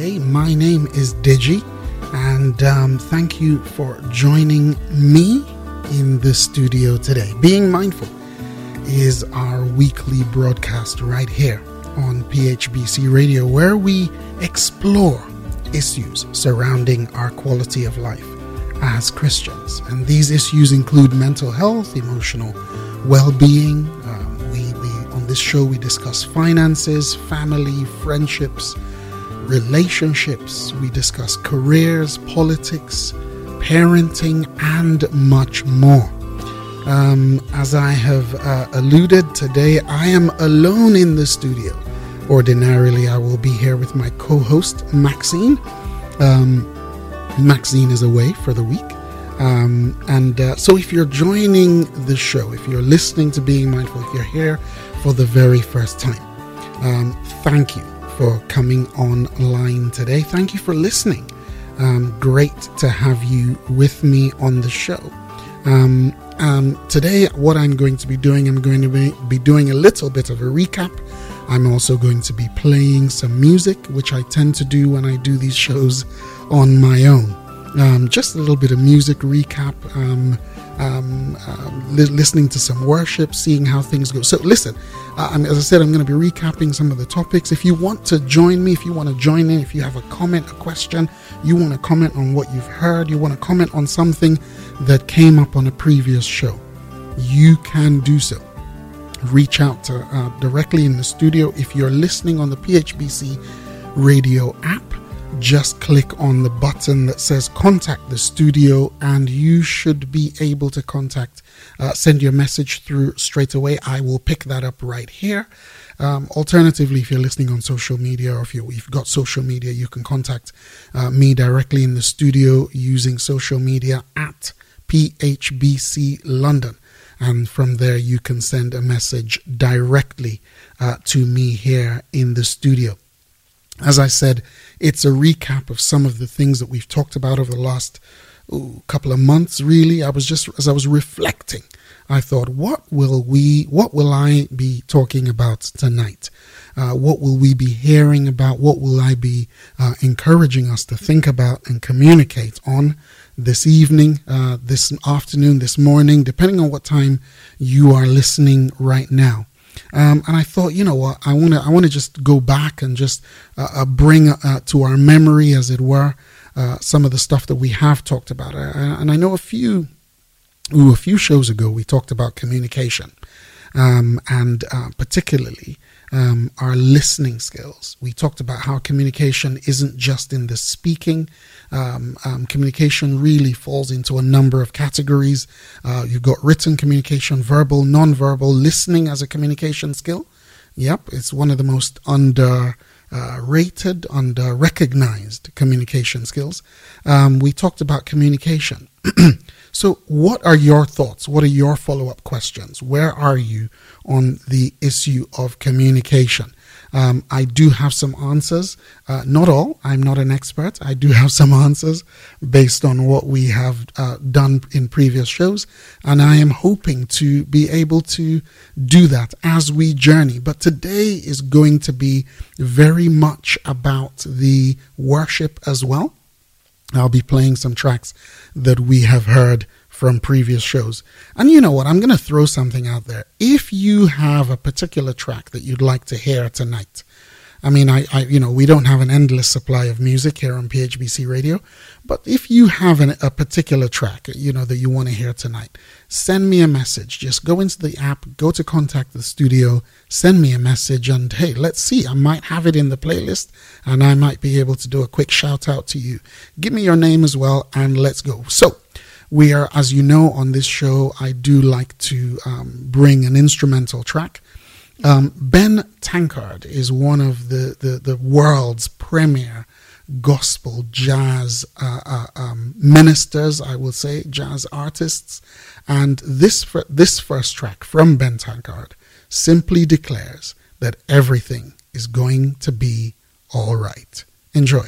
today. My name is Digi, and thank you for joining me in the studio today. Being Mindful is our weekly broadcast right here on PHBC Radio, where we explore issues surrounding our quality of life as Christians. And these issues include mental health, emotional well-being. On this show, we discuss finances, family, friendships, relationships. We discuss careers, politics, parenting, and much more. As I have alluded, today I am alone in the studio. Ordinarily, I will be here with my co-host, Maxine. Maxine is away for the week. So if you're joining the show, if you're listening to Being Mindful, if you're here for the very first time, thank you for coming online today. Thank you for listening. Great to have you with me on the show. Today, what I'm going to be doing, I'm going to be doing a little bit of a recap. I'm also going to be playing some music, which I tend to do when I do these shows on my own. Just a little bit of music recap, listening to some worship, seeing how things go. So listen, as I said, I'm going to be recapping some of the topics. If you want to join me, if you want to join in, if you have a comment, a question, you want to comment on what you've heard, you want to comment on something that came up on a previous show, you can do so. Reach out to, directly in the studio. If you're listening on the PHBC Radio app, just click on the button that says contact the studio and you should be able to send your message through straight away. I will pick that up right here. Alternatively, if you're listening on social media, or if you've got social media, you can contact me directly in the studio using social media at PHBC London. And from there, you can send a message directly to me here in the studio. As I said, it's a recap of some of the things that we've talked about over the last couple of months, really. As I was reflecting, I thought, what will I be talking about tonight? What will we be hearing about? What will I be encouraging us to think about and communicate on this evening, this afternoon, this morning, depending on what time you are listening right now? And I thought, you know what, I want to just go back and just bring to our memory, as it were, some of the stuff that we have talked about. And I know a few shows ago we talked about communication, and particularly our listening skills. We talked about how communication isn't just in the speaking. Communication really falls into a number of categories. You've got written communication, verbal, non-verbal, listening as a communication skill. Yep, it's one of the most underrated, under-recognized communication skills. We talked about communication. So what are your thoughts? What are your follow-up questions? Where are you on the issue of communication? I do have some answers. Not all. I'm not an expert. I do have some answers based on what we have done in previous shows. And I am hoping to be able to do that as we journey. But today is going to be very much about the worship as well. I'll be playing some tracks that we have heard from previous shows. And you know what? I'm going to throw something out there. If you have a particular track that you'd like to hear tonight, I mean, we don't have an endless supply of music here on PHBC Radio, but if you have a particular track, that you want to hear tonight, send me a message. Just go into the app, go to contact the studio, send me a message, and hey, let's see. I might have it in the playlist, and I might be able to do a quick shout out to you. Give me your name as well, and let's go. So, we are, as you know, on this show, I do like to bring an instrumental track. Ben Tankard is one of the world's premier gospel jazz ministers, I will say, jazz artists. And this first track from Ben Tankard simply declares that everything is going to be all right. Enjoy.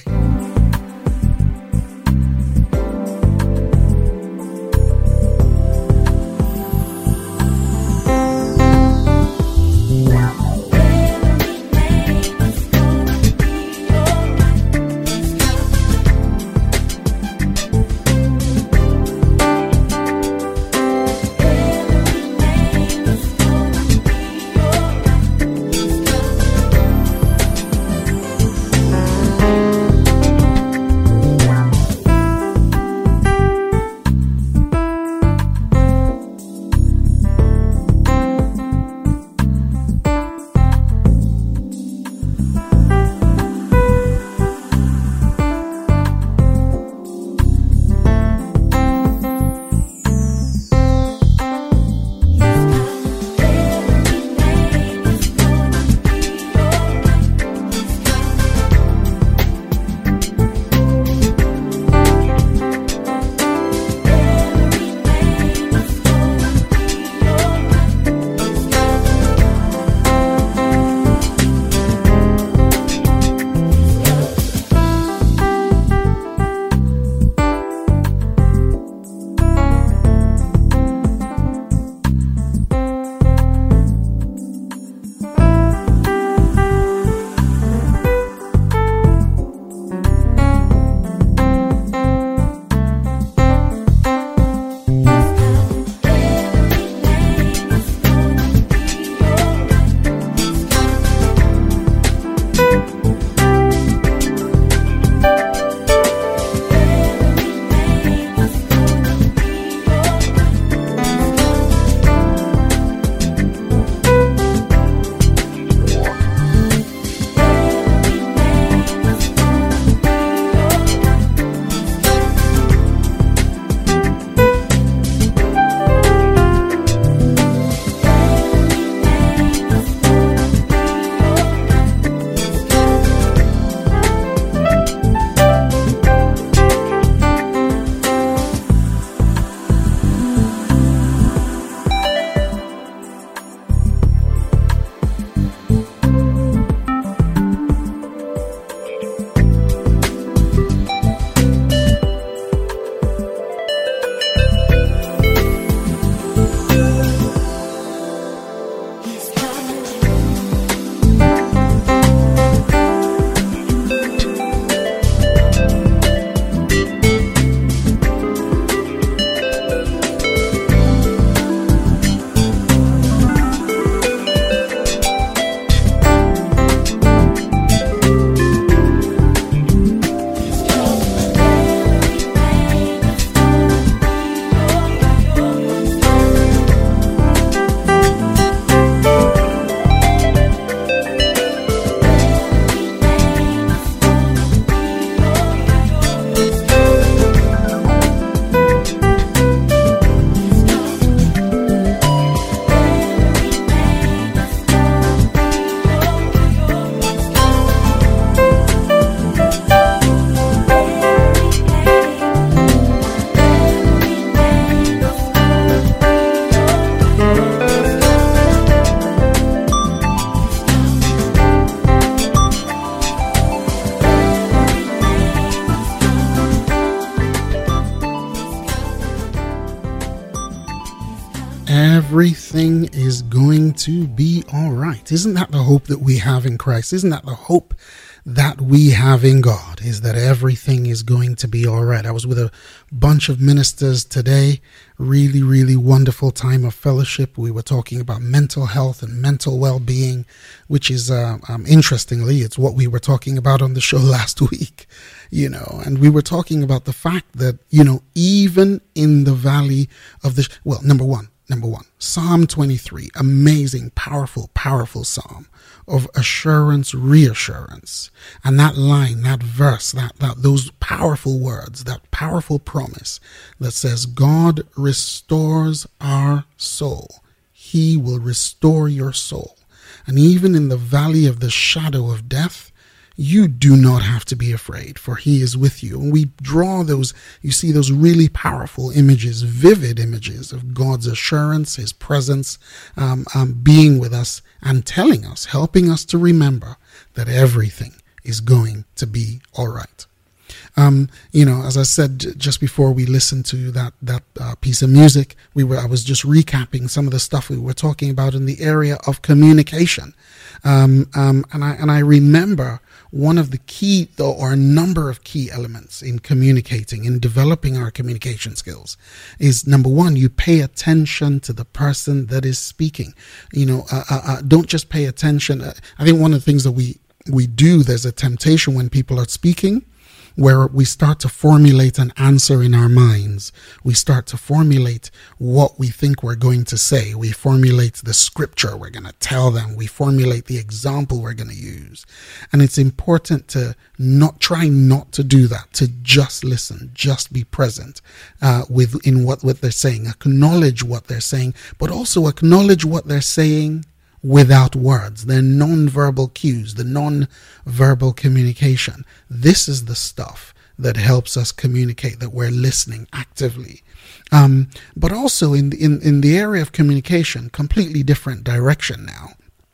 everything is going to be all right. Isn't that the hope that we have in Christ? Isn't that the hope that we have in God, is that everything is going to be all right? I was with a bunch of ministers today. Really, really wonderful time of fellowship. We were talking about mental health and mental well-being, which is, interestingly, it's what we were talking about on the show last week, and we were talking about the fact that, even in the valley of the, number one, Psalm 23, amazing, powerful psalm of assurance, reassurance. And that line, that verse, those powerful words, that powerful promise that says, God restores our soul. He will restore your soul. And even in the valley of the shadow of death, you do not have to be afraid, for he is with you. And we draw those, you see those really powerful images, vivid images of God's assurance, his presence, being with us and telling us, helping us to remember that everything is going to be all right. As I said just before we listened to that piece of music, I was just recapping some of the stuff we were talking about in the area of communication. And I remember one of the key, or a number of key elements in communicating, in developing our communication skills, is number one, you pay attention to the person that is speaking. Don't just pay attention. I think one of the things that we do, there's a temptation when people are speaking, where we start to formulate an answer in our minds. We start to formulate what we think we're going to say. We formulate the scripture we're going to tell them. We formulate the example we're going to use. And it's important to try not to do that, to just listen, just be present in what they're saying. Acknowledge what they're saying, but also acknowledge what they're saying without words. They're non-verbal cues, the non-verbal communication. This is the stuff that helps us communicate, that we're listening actively. But also in the area of communication, completely different direction now.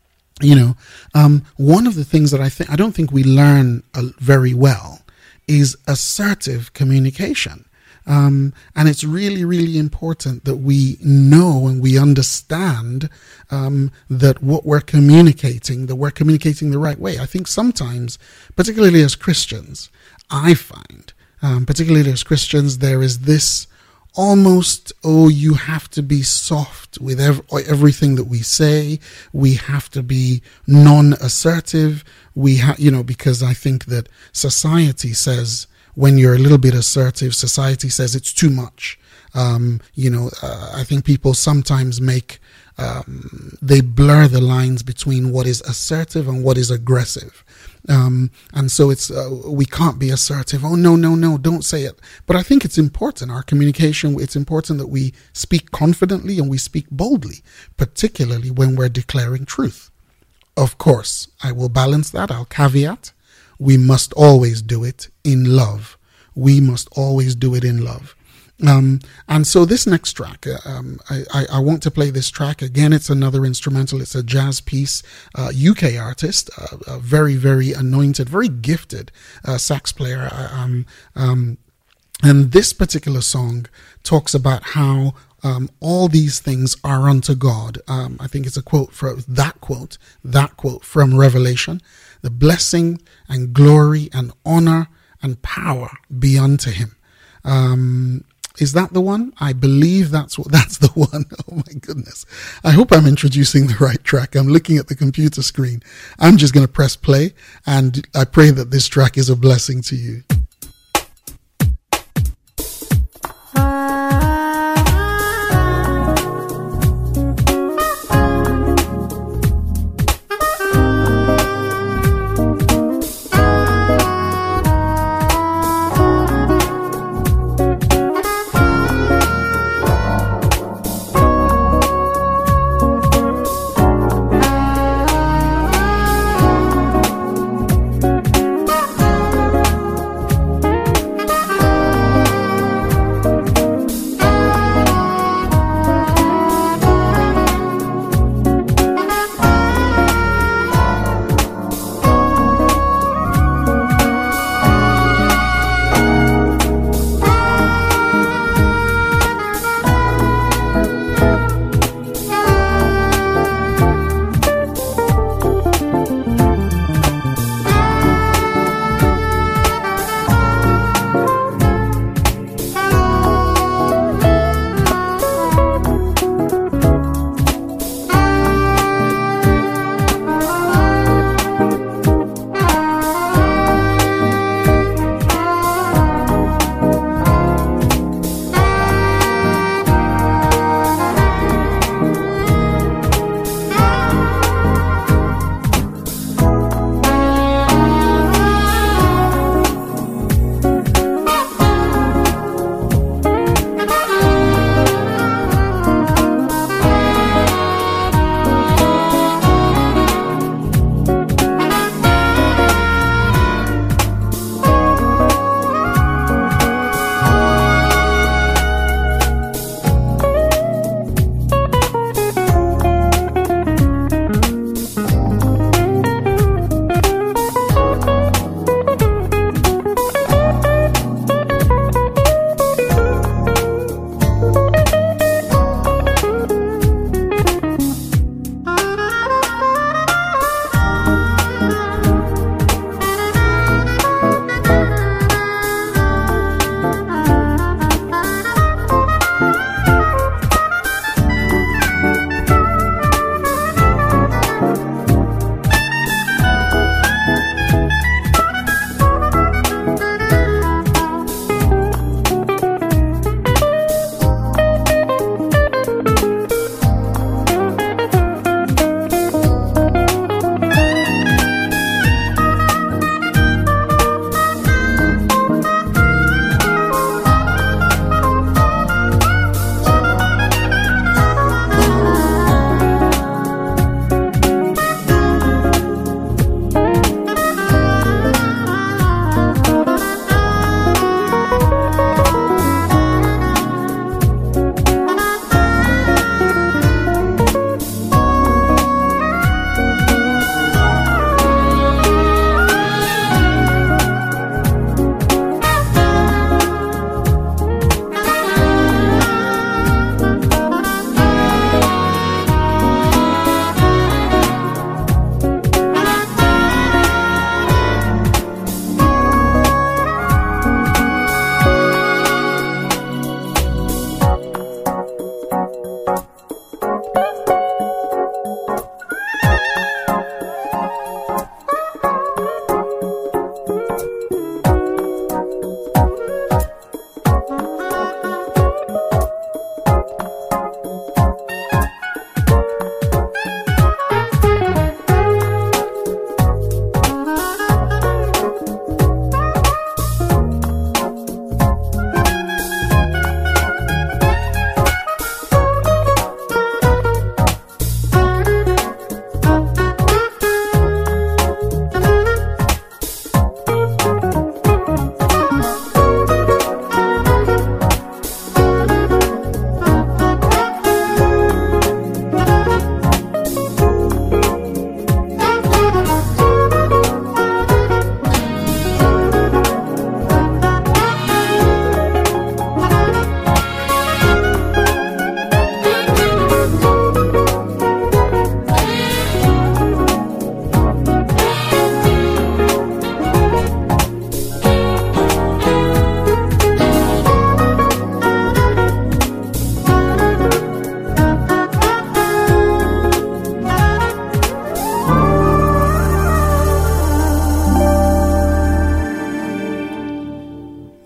One of the things that I don't think we learn very well is assertive communication. And it's really, really important that we know and we understand that what we're communicating, that we're communicating the right way. I think sometimes, particularly as Christians, I find, there is this almost, you have to be soft with everything that we say. We have to be non-assertive. Because I think that society says, when you're a little bit assertive, society says it's too much. I think people sometimes they blur the lines between what is assertive and what is aggressive. And so it's, we can't be assertive. Oh, no, don't say it. But I think it's important, our communication, it's important that we speak confidently and we speak boldly, particularly when we're declaring truth. Of course, I will balance that. I'll caveat. We must always do it in love. We must always do it in love. And so this next track, I want to play this track. Again, it's another instrumental. It's a jazz piece, UK artist, a very, very anointed, very gifted sax player. And this particular song talks about how all these things are unto God. I think it's a quote from that quote from Revelation. The blessing and glory and honor and power be unto him. Is that the one? I believe that's the one. Oh my goodness. I hope I'm introducing the right track. I'm looking at the computer screen. I'm just going to press play, and I pray that this track is a blessing to you.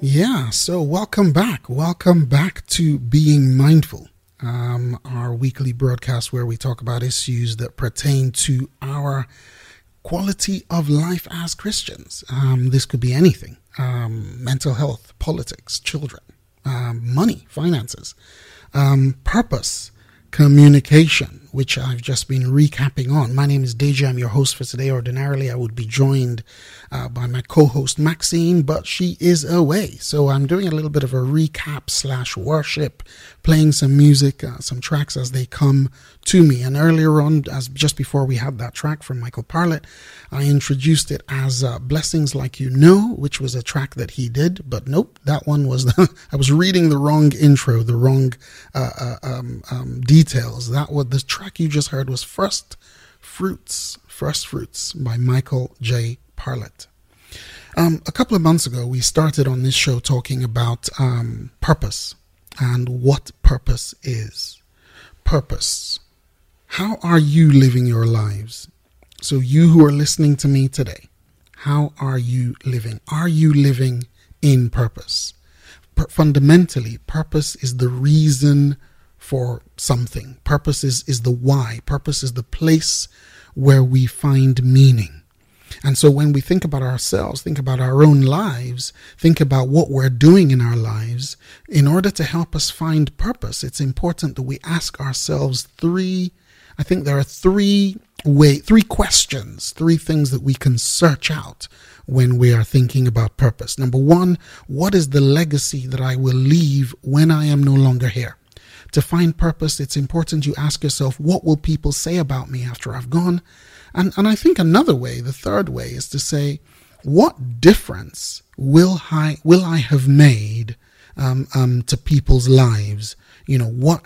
Yeah, so welcome back. Welcome back to Being Mindful, our weekly broadcast where we talk about issues that pertain to our quality of life as Christians. This could be anything: mental health, politics, children, money, finances, purpose, communication, which I've just been recapping on. My name is Deji. I'm your host for today. Ordinarily, I would be joined by my co-host Maxine, but she is away. So I'm doing a little bit of a recap / worship, playing some music, some tracks as they come to me. And earlier on, just before we had that track from Michael Parlett, I introduced it as Blessings Like You Know, which was a track that he did. But nope, that one was, I was reading the wrong intro, the wrong details. The track you just heard was First Fruits by Michael J. Parlett. A couple of months ago, we started on this show talking about purpose and what purpose is. Purpose. How are you living your lives? So you who are listening to me today, how are you living? Are you living in purpose? Fundamentally, purpose is the reason for something. Purpose is the why. Purpose is the place where we find meaning. And so when we think about ourselves, think about our own lives, think about what we're doing in our lives, in order to help us find purpose, it's important that we ask ourselves three questions, three things that we can search out when we are thinking about purpose. Number one, what is the legacy that I will leave when I am no longer here? To find purpose, it's important you ask yourself, what will people say about me after I've gone? And I think another way, the third way, is to say, what difference will I have made to people's lives? What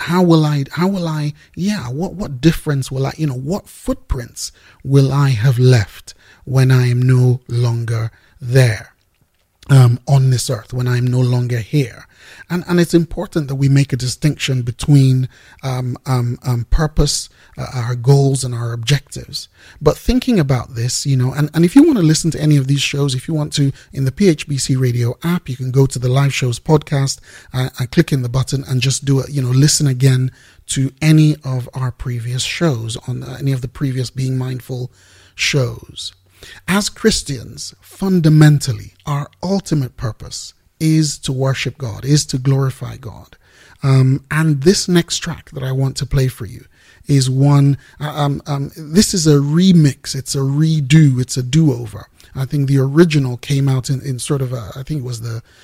difference will what footprints will I have left when I am no longer there? On this earth, when I'm no longer here. And it's important that we make a distinction between purpose, our goals, and our objectives. But thinking about this, and if you want to listen to any of these shows, if you want to, in the PHBC Radio app, you can go to the Live Shows podcast and click in the button and just do it, listen again to any of our previous shows, on any of the previous Being Mindful shows. As Christians, fundamentally, our ultimate purpose is to worship God, is to glorify God. And this next track that I want to play for you is one, this is a remix, it's a redo, it's a do-over. I think the original came out in sort of I think it was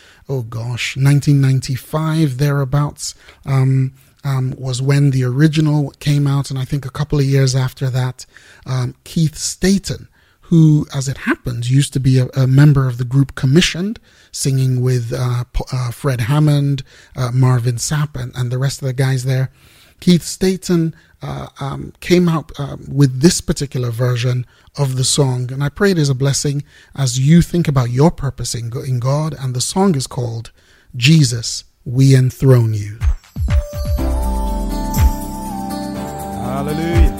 1995, thereabouts. Was when the original came out, and I think a couple of years after that, Keith Staton, who, as it happens, used to be a member of the group Commissioned, singing with Fred Hammond, Marvin Sapp, and the rest of the guys there. Keith Staton came out with this particular version of the song, and I pray it is a blessing as you think about your purpose in God, and the song is called Jesus, We Enthrone You. Hallelujah.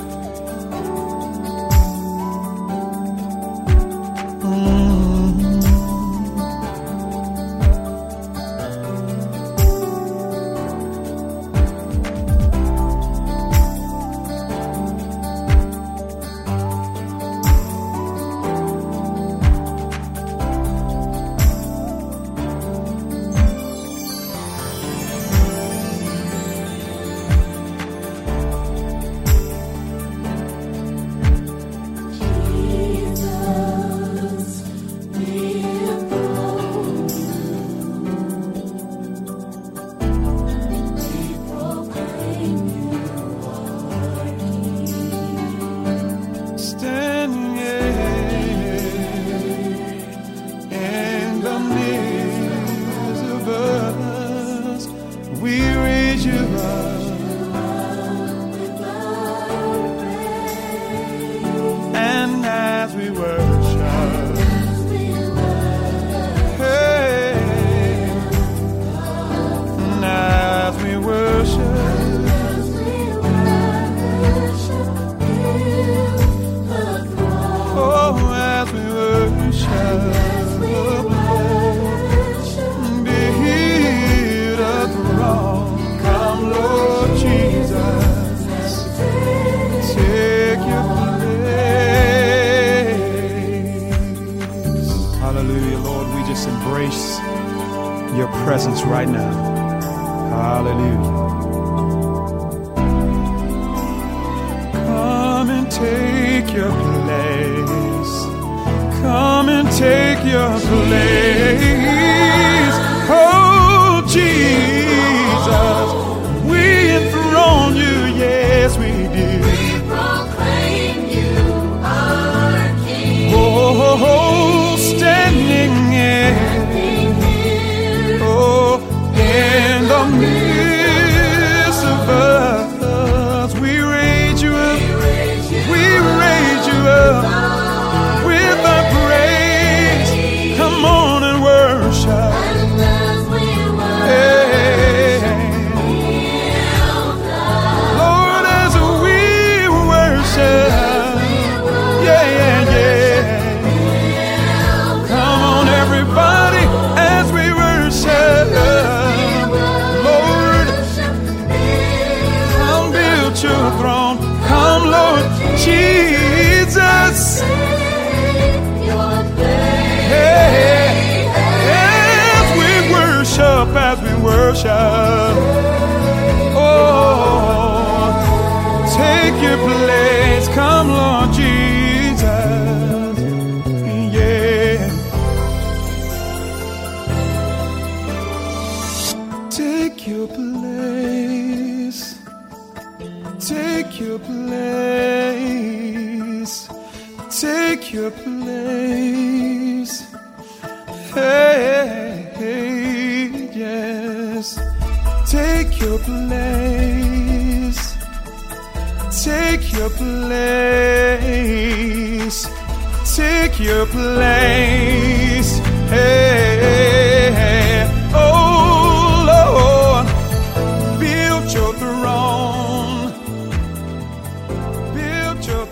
embrace your presence right now. Hallelujah. Come and take your place. Come and take your place. Oh, Jesus, we enthrone you. Yes, we do. We proclaim you our King. Oh, standing here, oh, in the midst of us, we raise you up, we raise you up with our praise. Come on and worship. Hey. Lord, as we worship, yeah, yeah, yeah. Come on, everybody, as we worship. Lord, come build your throne. Come, Lord Jesus. Hey, as we worship, as we worship. Oh, take your place. Come, Lord Jesus. Yeah. Take your place. Take your place. Take your place. Hey, hey, yes. Take your place. Take your place. Take your place. Hey, hey. Oh, Lord, build your throne. Build your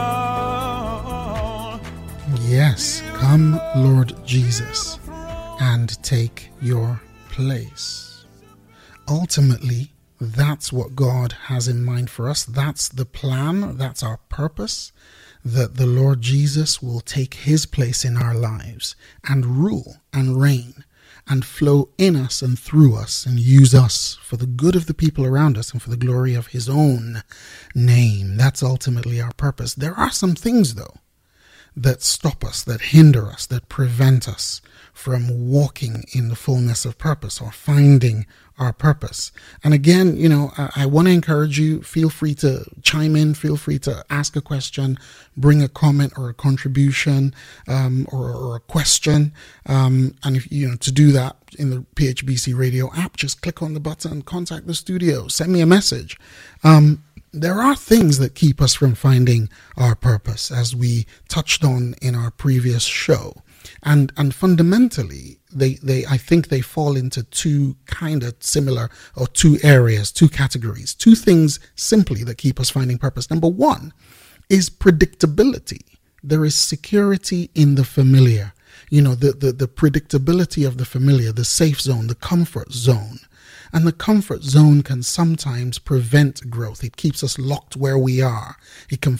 throne. Yes, come, Lord Jesus, and take your place. Ultimately, that's what God has in mind for us. That's the plan. That's our purpose, that the Lord Jesus will take his place in our lives and rule and reign and flow in us and through us and use us for the good of the people around us and for the glory of his own name. That's ultimately our purpose. There are some things, though, that stop us, that hinder us, that prevent us from walking in the fullness of purpose or finding our purpose. And again, I want to encourage you, feel free to chime in, feel free to ask a question, bring a comment or a contribution, or a question. And if to do that in the PHBC radio app, just click on the button, contact the studio, send me a message. There are things that keep us from finding our purpose, as we touched on in our previous show. And fundamentally, I think they fall into two kind of similar, or two areas, two categories, two things simply that keep us finding purpose. Number one is predictability. There is security in the familiar. The predictability of the familiar, the safe zone, the comfort zone. And the comfort zone can sometimes prevent growth. It keeps us locked where we are. It can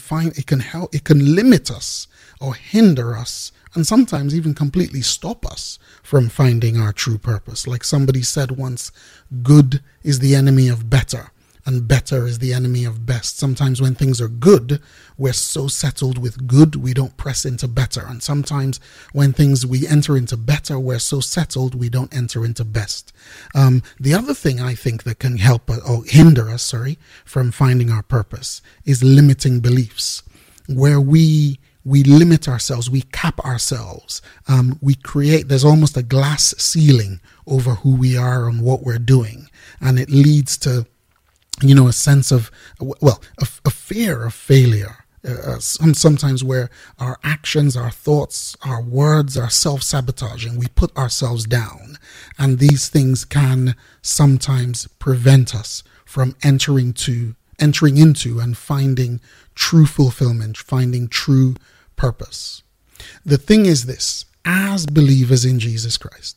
limit us or hinder us, and sometimes even completely stop us from finding our true purpose. Like somebody said once, good is the enemy of better, and better is the enemy of best. Sometimes when things are good, we're so settled with good, we don't press into better. And sometimes when we enter into better, we're so settled, we don't enter into best. The other thing I think that can help or hinder us, from finding our purpose is limiting beliefs, where we limit ourselves, we cap ourselves, there's almost a glass ceiling over who we are and what we're doing. And it leads to a sense of, a fear of failure. Sometimes where our actions, our thoughts, our words are self-sabotaging. We put ourselves down. And these things can sometimes prevent us from entering into and finding true fulfillment, finding true purpose. The thing is this, as believers in Jesus Christ,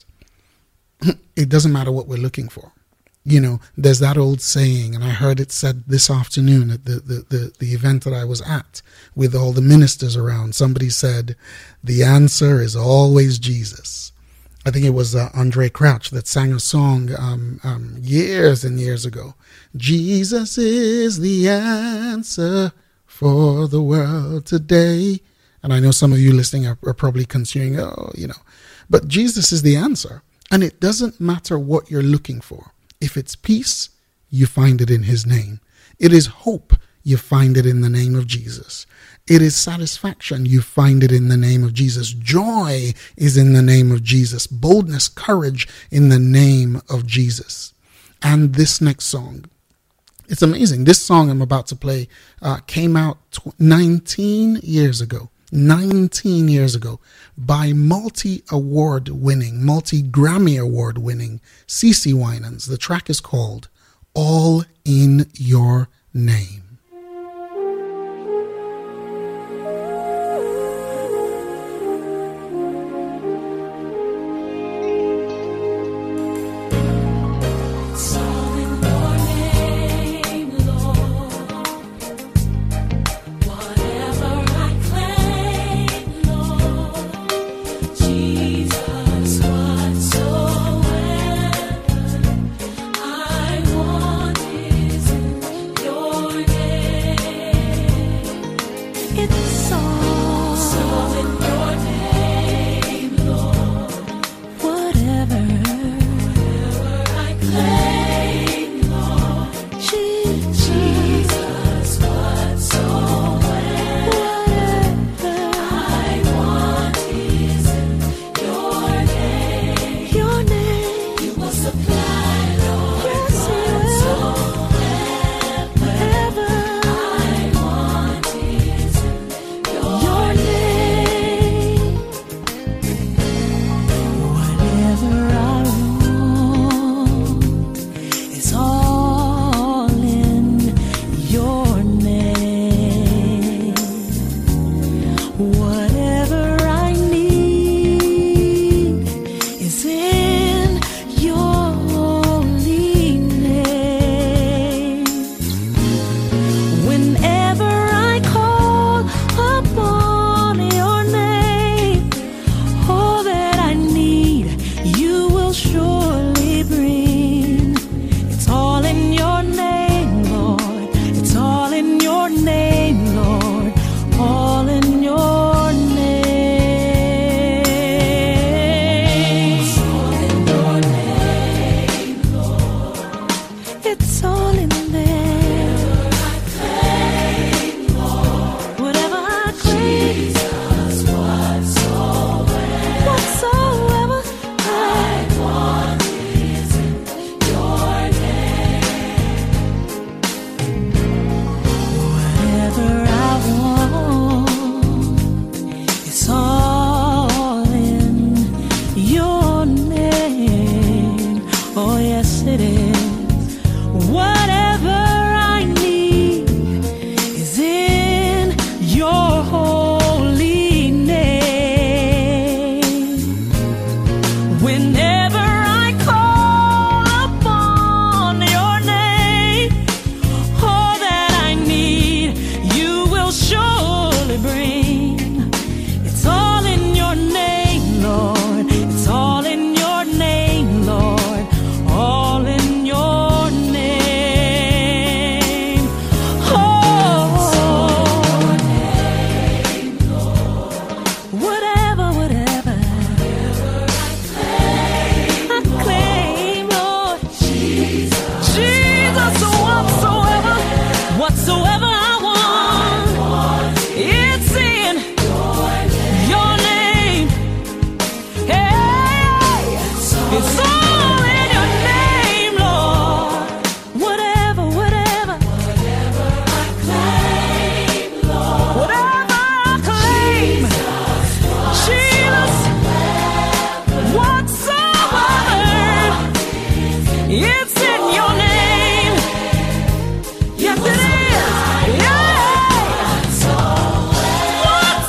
it doesn't matter what we're looking for. There's that old saying, and I heard it said this afternoon at the event that I was at with all the ministers around. Somebody said, the answer is always Jesus. I think it was Andre Crouch that sang a song years and years ago. Jesus is the answer for the world today. And I know some of you listening are probably considering, but Jesus is the answer. And it doesn't matter what you're looking for. If it's peace, you find it in his name. It is hope, you find it in the name of Jesus. It is satisfaction, you find it in the name of Jesus. Joy is in the name of Jesus. Boldness, courage in the name of Jesus. And this next song, it's amazing. This song I'm about to play came out 19 years ago. 19 years ago by multi-Grammy award winning CeCe Winans. The track is called All in Your Name.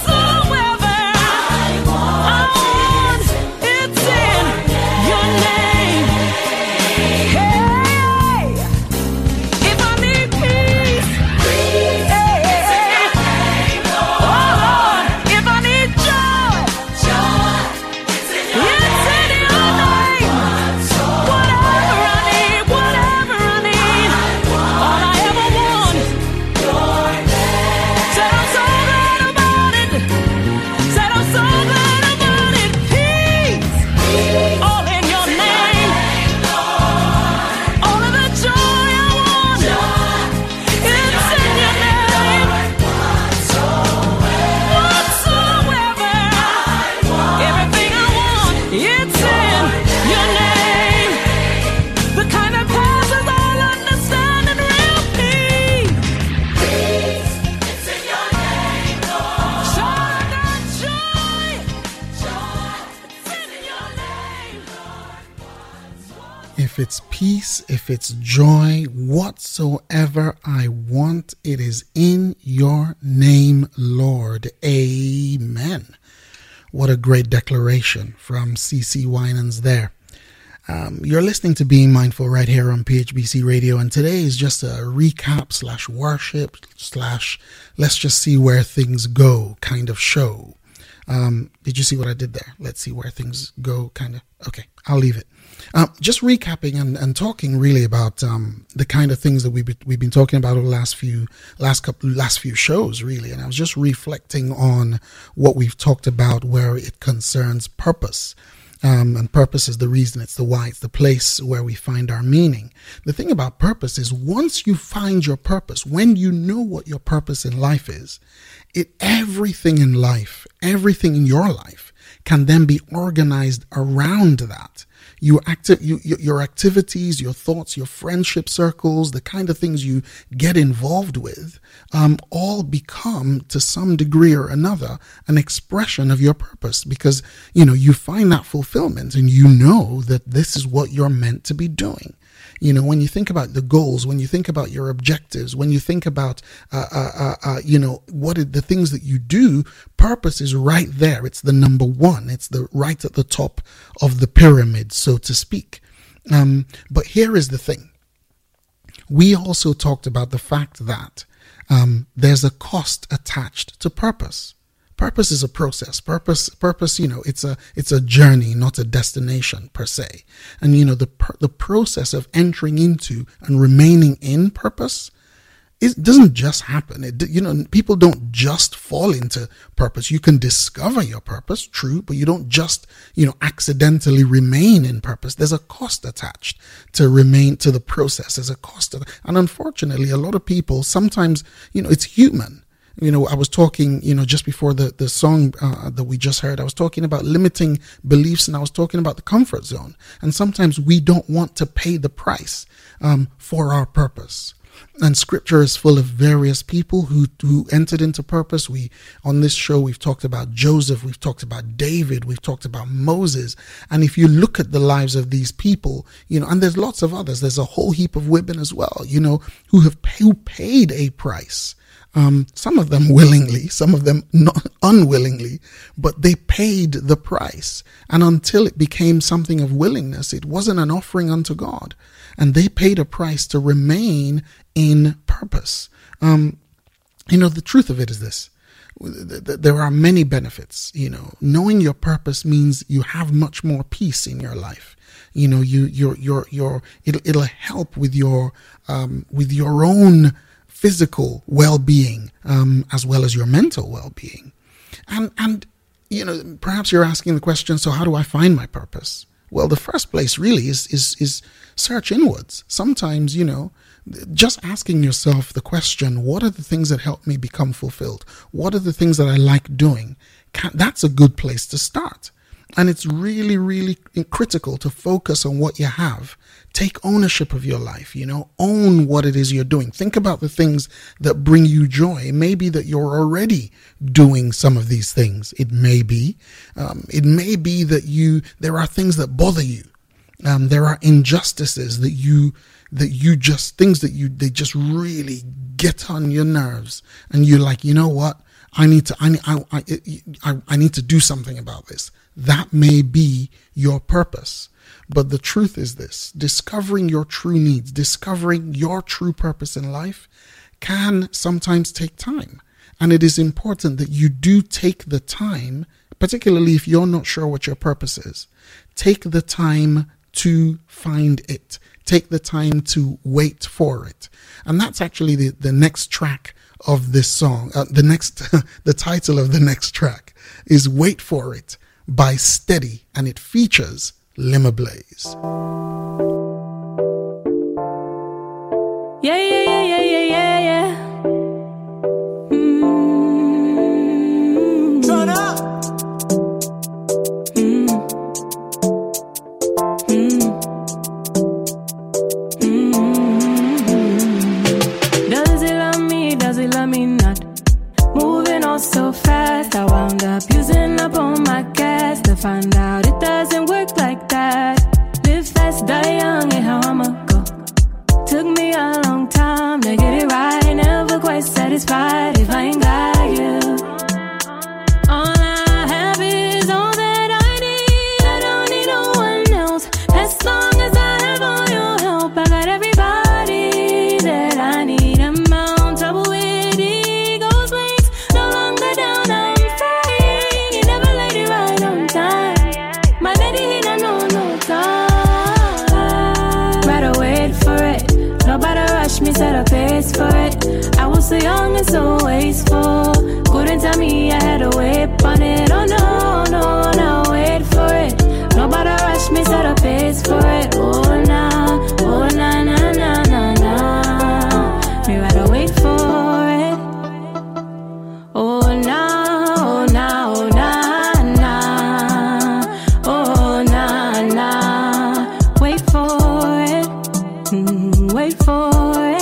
Your name. If it's peace, if it's joy, whatsoever I want, it is in your name, Lord. Amen. What a great declaration from C.C. Winans there. You're listening to Being Mindful right here on PHBC Radio, and today is just a recap / worship / let's just see where things go kind of show. Did you see what I did there? Let's see where things go kind of. Okay, I'll leave it. Just recapping and talking really about the kind of things that we've been talking about over the last few shows, really. And I was just reflecting on what we've talked about where it concerns purpose. And purpose is the reason, it's the why, it's the place where we find our meaning. The thing about purpose is once you find your purpose, when you know what your purpose in life is, everything in life, everything in your life can then be organized around that. Your activities, your thoughts, your friendship circles, the kind of things you get involved with, all become to some degree or another an expression of your purpose, because you find that fulfillment and you know that this is what you're meant to be doing. When you think about the goals, when you think about your objectives, when you think about, what are the things that you do, purpose is right there. It's the number one. It's right at the top of the pyramid, so to speak. But here is the thing. We also talked about the fact that there's a cost attached to purpose. Purpose is a process. Purpose, it's a journey, not a destination per se. And the process of entering into and remaining in purpose, it doesn't just happen. People don't just fall into purpose. You can discover your purpose, true, but you don't just, accidentally remain in purpose. There's a cost attached to the process. There's a cost. And unfortunately, a lot of people sometimes, it's human. I was talking, just before the song that we just heard, I was talking about limiting beliefs, and I was talking about the comfort zone. And sometimes we don't want to pay the price for our purpose. And scripture is full of various people who entered into purpose. On this show, we've talked about Joseph, we've talked about David, we've talked about Moses. And if you look at the lives of these people, and there's lots of others, there's a whole heap of women as well, who paid a price. Some of them willingly, some of them not unwillingly, but they paid the price. And until it became something of willingness, it wasn't an offering unto God. And they paid a price to remain in purpose. The truth of it is this. There are many benefits. Knowing your purpose means you have much more peace in your life. It'll help with your own physical well-being, as well as your mental well-being. And perhaps you're asking the question, so how do I find my purpose? Well, the first place really is search inwards. Sometimes, just asking yourself the question, what are the things that help me become fulfilled? What are the things that I like doing? That's a good place to start. And it's really, really critical to focus on what you have. Take ownership of your life, own what it is you're doing. Think about the things that bring you joy. It may be that you're already doing some of these things. It may be that there are things that bother you. There are injustices they just really get on your nerves. And you're like, you know what? I need to do something about this. That may be your purpose. But the truth is this: discovering your true needs, discovering your true purpose in life can sometimes take time. And it is important that you do take the time, particularly if you're not sure what your purpose is. Take the time to find it. Take the time to wait for it. And that's actually the next track of this song. The title of the next track is Wait For It by Steady, and it features Limmer Blaze. Yeah. Turn up. Does he love me not? Moving on so fast, I wound up using up on my gas to find out it doesn't work like that. Live fast, die young, so young and so wasteful. Couldn't tell me I had to wait on it. Oh no, no, no, wait for it. Nobody rush me, set a pace for it. Oh nah, oh nah, nah, nah, nah, nah. Me rather wait for it. Oh nah, oh nah, oh nah, nah. Oh nah, nah. Wait for it. Wait for it.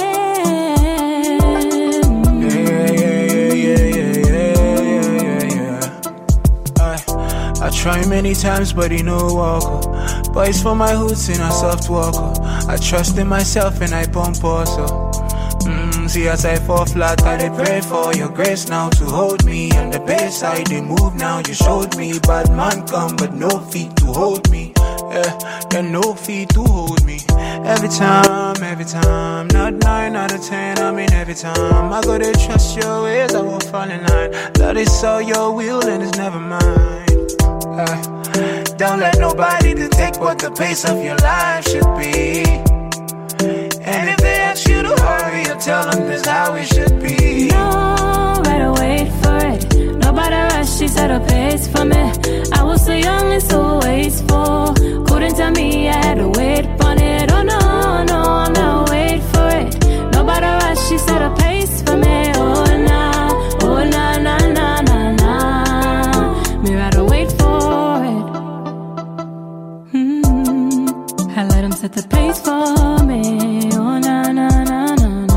I try many times, but he no walker. But it's for my hoods in a soft walker. I trust in myself and I pump also. See as I fall flat, I dey pray for your grace now to hold me. On the base side, they move now, you showed me. Bad man come, but no feet to hold me. There no feet to hold me. Every time, not 9 out of 10, I mean every time. I gotta trust your ways, I won't fall in line. That is all your will and it's never mine. Don't let nobody dictate what the pace of your life should be. And if they ask you to hurry, you tell them this how it should be. No, better wait for it. Nobody rush, she set a pace for me. I was so young and so wasteful. Couldn't tell me I had to wait on it. Oh no, no, no, wait for it. Nobody rush, she set a pace for me. Oh nah, oh nah, nah, nah, nah, nah. Me rather wait for it. I let him set the pace for me. Oh nah, nah, nah, nah,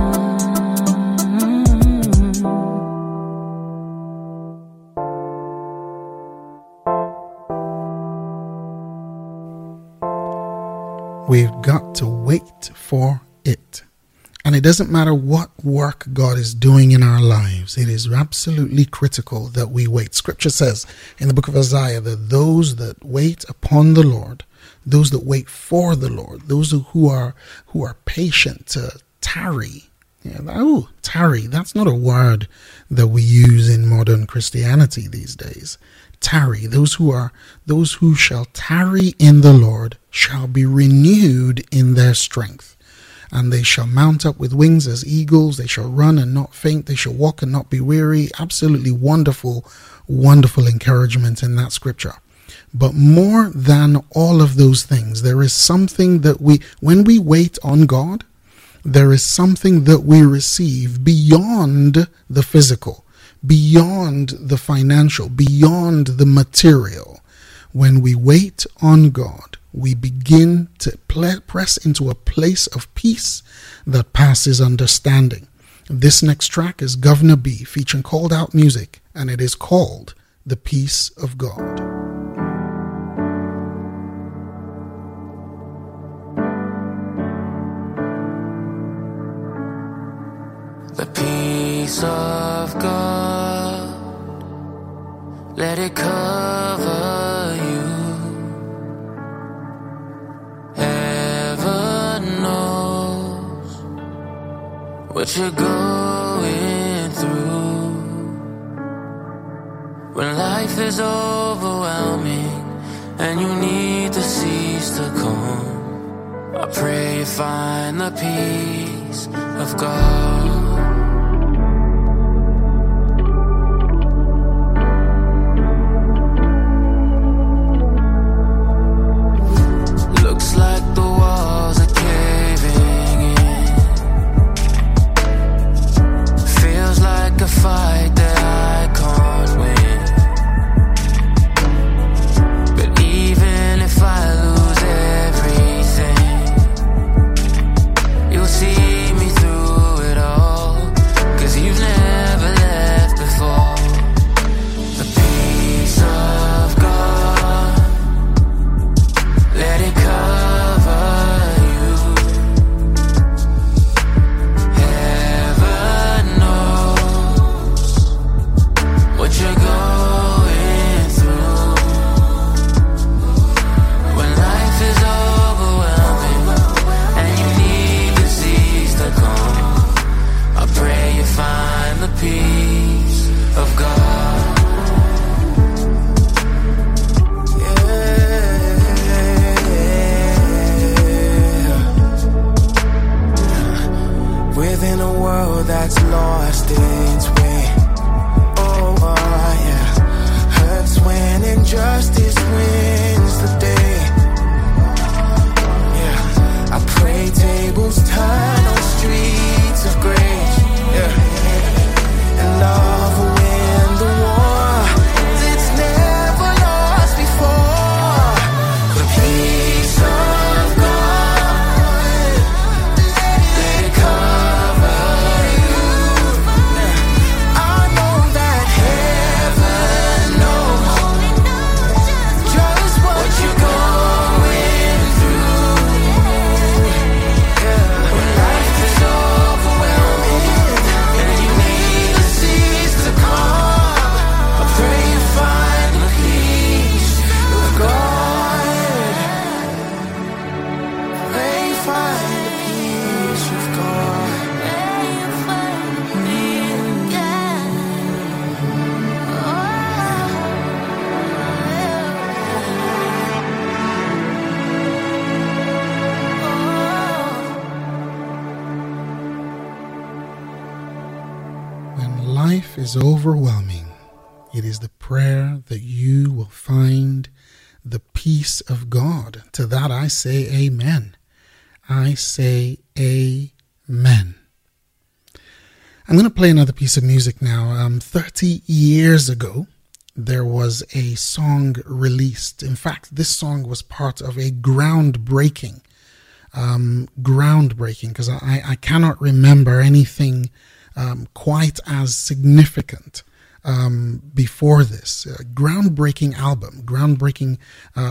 nah. We've got to wait for it. And it doesn't matter what work God is doing in our lives. It is absolutely critical that we wait. Scripture says in the book of Isaiah that those that wait upon the Lord, those that wait for the Lord, those who are patient to tarry. Tarry. That's not a word that we use in modern Christianity these days. Tarry. Those who shall tarry in the Lord shall be renewed in their strength. And they shall mount up with wings as eagles. They shall run and not faint. They shall walk and not be weary. Absolutely wonderful, wonderful encouragement in that scripture. But more than all of those things, there is something that when we wait on God, there is something that we receive beyond the physical, beyond the financial, beyond the material. When we wait on God, we begin to press into a place of peace that passes understanding. This next track is Governor B featuring Called Out Music, and it is called The Peace of God. The peace of God, let it cover you. Heaven knows what you're going through. When life is overwhelming and you need the seas to calm, I pray you find the peace of God. Like the walls are caving in. Feels like a fight that I can't win. But even if I lose everything, you'll see me through it all. live in a world that's lost its way. Oh, yeah. Hurts when injustice wins the day. Yeah. I pray tables turn on streets of grace. Yeah. And love will win the war that's never lost before. The peace of God, let it cover you. I know that heaven knows just what you're going through. Yeah. When life is overwhelming and you need the seas to calm, I pray you find the peace of God. Pray you find the peace of God. When life is overwhelming, it is the prayer that you will find the peace of God. To that I say amen. I say amen. I'm going to play another piece of music now. 30 years ago, there was a song released. In fact, this song was part of a groundbreaking, because I cannot remember anything quite as significant before this. Groundbreaking album, groundbreaking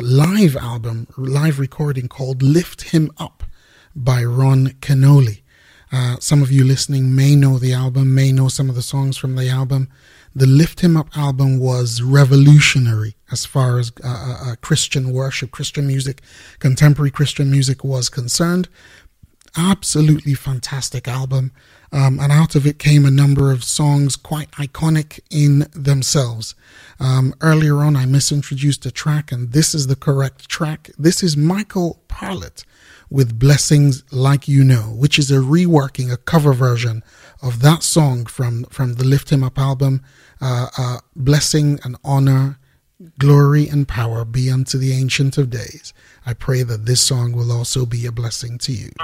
live recording called Lift Him Up by Ron Kenoly. Some of you listening may know the album, may know some of the songs from the album. The Lift Him Up album was revolutionary as far as Christian worship, Christian music, contemporary Christian music was concerned. Absolutely fantastic album. And out of it came a number of songs quite iconic in themselves. Earlier on, I misintroduced a track, and this is the correct track. This is Michael Parlett with Blessings Like You Know, which is a reworking, a cover version of that song from the Lift Him Up album. Blessing and honor, glory and power be unto the Ancient of Days. I pray that this song will also be a blessing to you.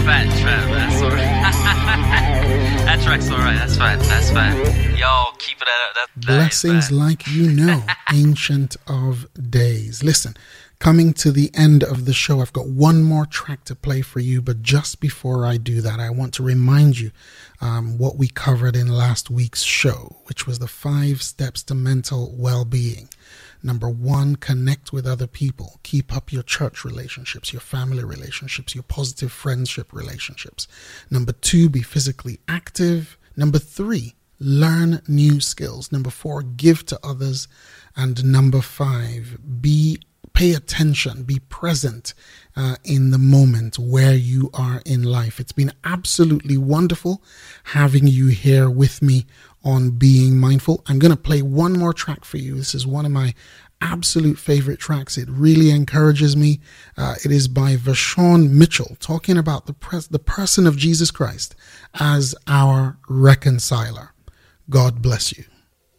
fat trap. That's alright. That track's alright. That's fine. That's fine. Yo, keep it up. That Blessings like you know, Ancient of Days. Listen, coming to the end of the show, I've got one more track to play for you, but just before I do that, I want to remind you what we covered in last week's show, which was the 5 steps to mental well-being. Number 1, connect with other people. Keep up your church relationships, your family relationships, your positive friendship relationships. Number 2, be physically active. Number 3, learn new skills. Number 4, give to others. And number 5, pay attention, be present in the moment where you are in life. It's been absolutely wonderful having you here with me on Being Mindful. I'm going to play one more track for you. This is one of my absolute favorite tracks. It really encourages me. It is by Vashon Mitchell, talking about the person of Jesus Christ as our reconciler. God bless you.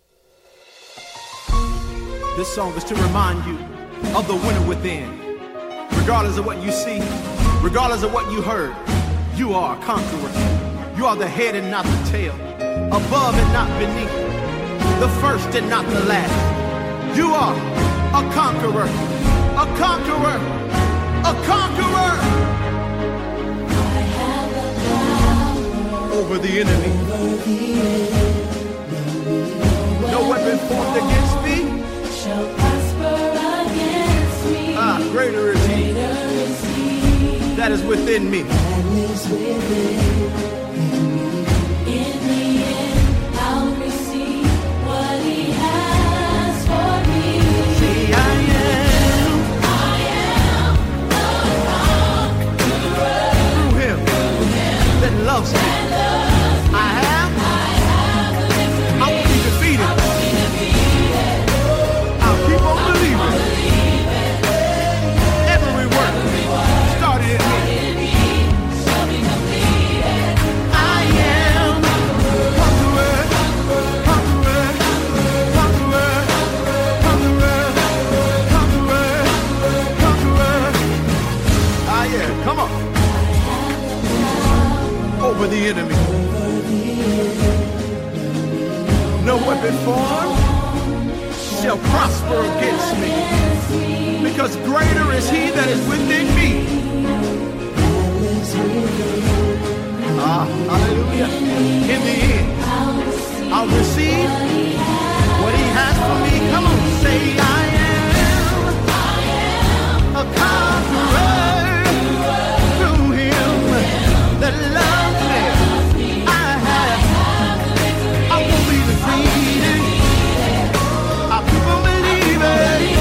This song is to remind you of the winner within. Regardless of what you see, regardless of what you heard, you are a conqueror. You are the head and not the tail, above and not beneath, the first and not the last. You are a conqueror, a conqueror, a conqueror. Over the enemy. No weapon formed against me shall prosper against me. Greater is he that is within me. In the end, I'll receive what he has for me. See, I am the conqueror through him that loves me. I won't be defeated. I'll keep on believing. Every work started in me. I am conqueror, conqueror, conqueror, conqueror, conqueror, conqueror. Ah, yeah, come on. Over the enemy. No weapon formed shall prosper against me, because greater is he that is within me. Hallelujah. In the end, I'll receive what he has for me. Come on, say I am a conqueror through him that loves me. I won't be defeated. I'll keep on believing.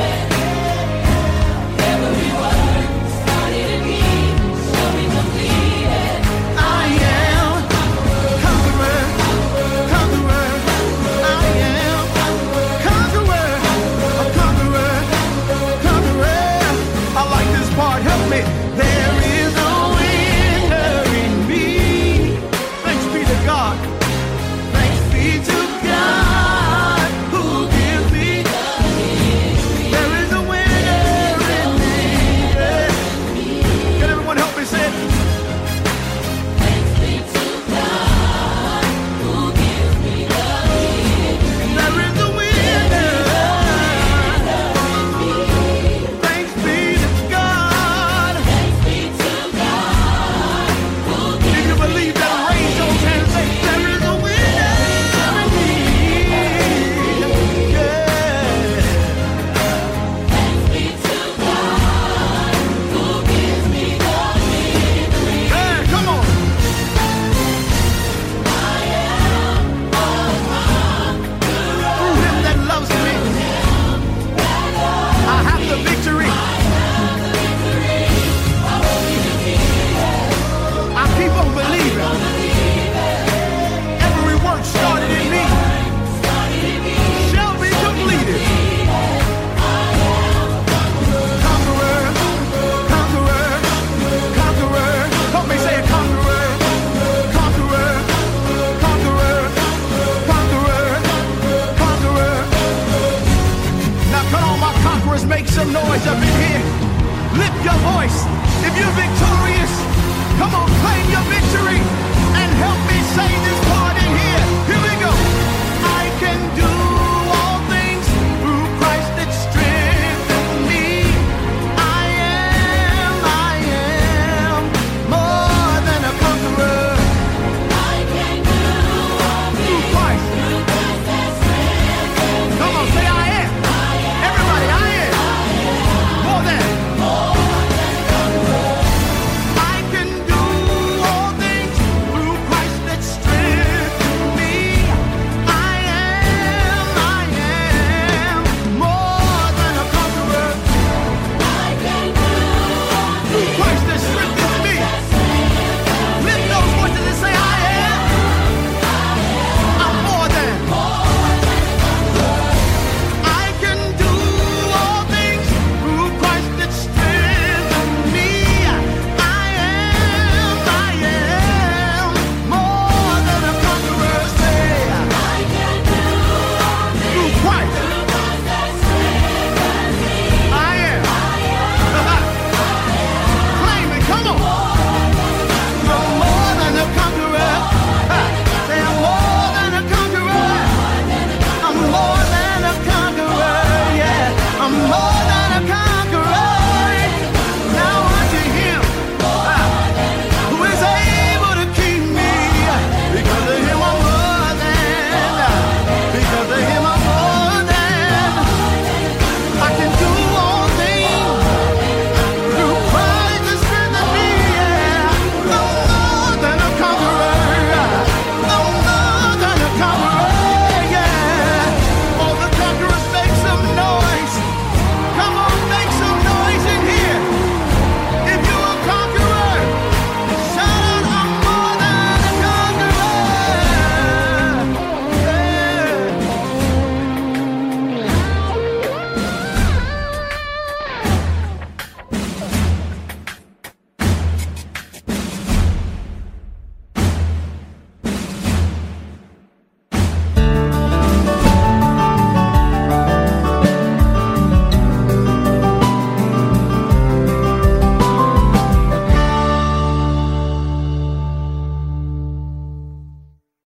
Every word started in me shall be completed. I am conqueror, conqueror. I am conqueror, a conqueror, conqueror. I like this part. Help me. There is a winner in me. Thanks be to God. Thanks be to God who gives me the victory. There is a winner in me. Can everyone help me say it? Thanks be to God who gives me the victory. There is a winner. Thanks be to God. Thanks be to God who gives me the victory. If you believe that, raise those hands and say, there is a winner in me. Yeah. Thanks be to God who gives me the victory. Hey, come on. I am a conqueror through him that loves me. I have the victory. I keep on believing. Every work started in me shall be completed. Conqueror, conqueror, conqueror. Help me say it, conqueror, conqueror, conqueror, conqueror, conqueror. Now come on, my conquerors, make some noise up in here. Lift your voice if you're victorious.